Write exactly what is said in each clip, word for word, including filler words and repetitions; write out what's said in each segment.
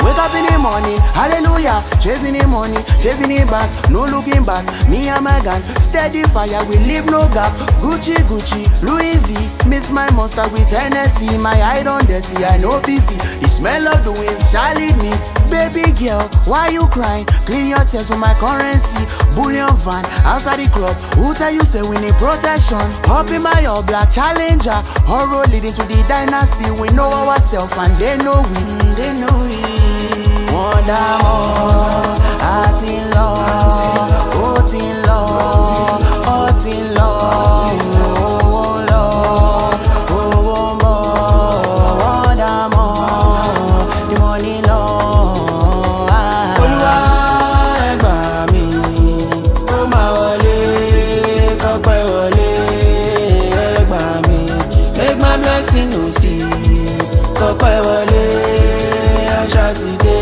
Wake up in the morning, hallelujah. Chasing the money, chasing it back, no looking back. Me and my gang, steady fire, we leave no gap. Gucci, Gucci, Louis V, miss my monster with Hennessy. My eye on dirty, I know B C. The smell of the winds shall lead me. Baby girl, why you crying? Clean your tears with my currency. Bullion van, outside the club. Who tell you say we need protection? Hop in my all black challenger. Horror leading to the dynasty. We know ourselves and they know we. Mm, they know we. Wonder more, heart in love, heart in love, heart in love, oh Lord, oh more, wonder more, the money love. Olúwa ẹ gbà mí, ó máa wọlé, kọ́pẹ́ wọlé, ẹ gbà mí, make my blessing no cease, kọ́pẹ́ wọlé, àṣà ti dé.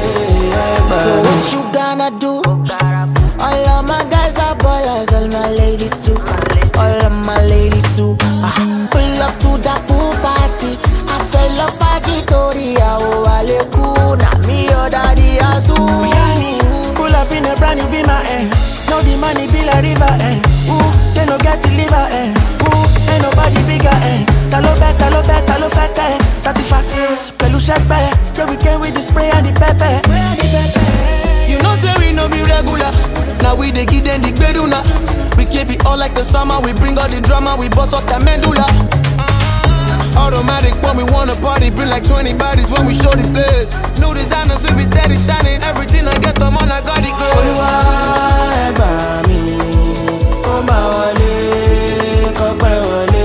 So what you gonna do? All of my guys are ballers, all my ladies too. All of my ladies too. Uh, pull up to the pool party. I fell off a Gitoria, oh Aleku, na me your daddy Azu. Pull up in a brand new be my eh. No the money be like river eh. Ooh, they no get to liver eh. Ooh, ain't nobody bigger eh. Talo bet, talo bet, talo fete eh. Tati fat, pelu shepe. Yeah, we came with the spray and the pepper. You know say we no be regular. Now we dey give them the beduna. We keep it all like the summer. We bring all the drama. We bust up the medulla. Automatic when we wanna party. Bring like twenty bodies when we show the place. New designers we be steady shining. Everything I get them on I got it great. Olúwa ẹ gbà mí, kó máa wọlé, kọ́pẹ́ wọlé,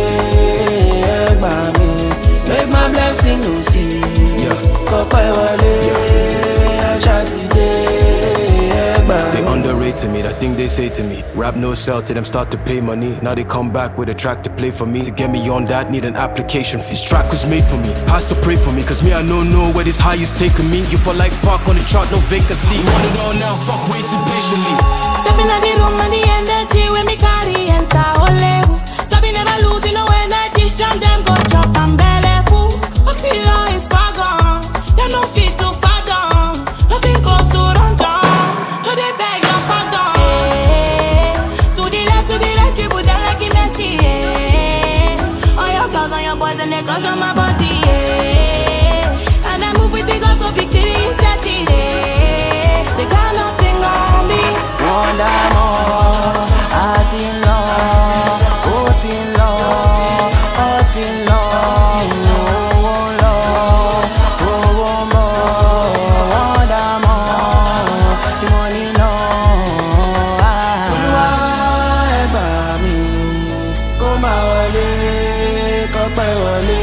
ẹ gbà mí. Make my blessing no cease, kọ́pẹ́ wọlé, àṣà ti dé. They underrated me, that thing they say to me. Rap no sell till them start to pay money. Now they come back with a track to play for me. To get me on that, need an application fee. This track was made for me, pastor pray for me. Cause me I don't know where this high is taking me. You for like park on the chart, no vacancy. Want it all now, fuck waiting patiently. Stepping in the room and the energy when me carry enter olewu. Sabi never lose, you know energy. Strong them go chop and belly full. Oxylo is far gone, them no fit to fathom. Nothing close to run down. No they beg your pardon. Hey, to the left, to the right, you put them like a Messi. Hey, all your girls and your boys and they cross on my body. Hey, and I move with the girls so big till it's set it. Hey, they got nothing on me. Wonder more, heart in love, heart in love, heart in love, oh Lord, oh more, wonder more, the money love. Olúwa ẹ gbà mí, kó máa wọlé, kọ́pẹ́ wọlé,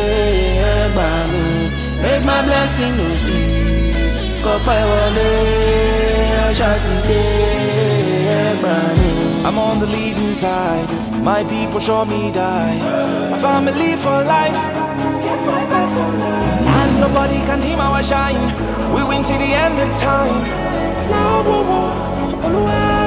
ẹ gbà mí, make my blessing no cease, kọ́pẹ́ wọlé, àṣà ti dé, ẹ gbà mí. I'm on the leading side, my people show me die. My family for life, get my back for life. And nobody can dim our shine, we win till the end of time. Now, oh, oh, oh, oh,